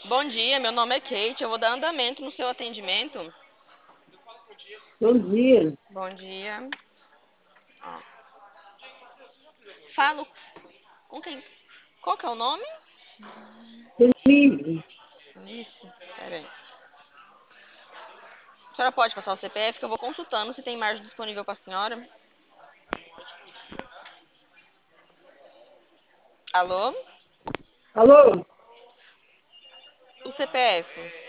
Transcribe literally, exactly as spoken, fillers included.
Bom dia, meu nome é Kate. Eu vou dar andamento no seu atendimento. Bom dia. Bom dia. Ó, falo com quem? Qual que é o nome? Denise, Alice. Pera aí. A senhora pode passar o C P F que eu vou consultando se tem margem disponível para a senhora. Alô? alô? O C P F.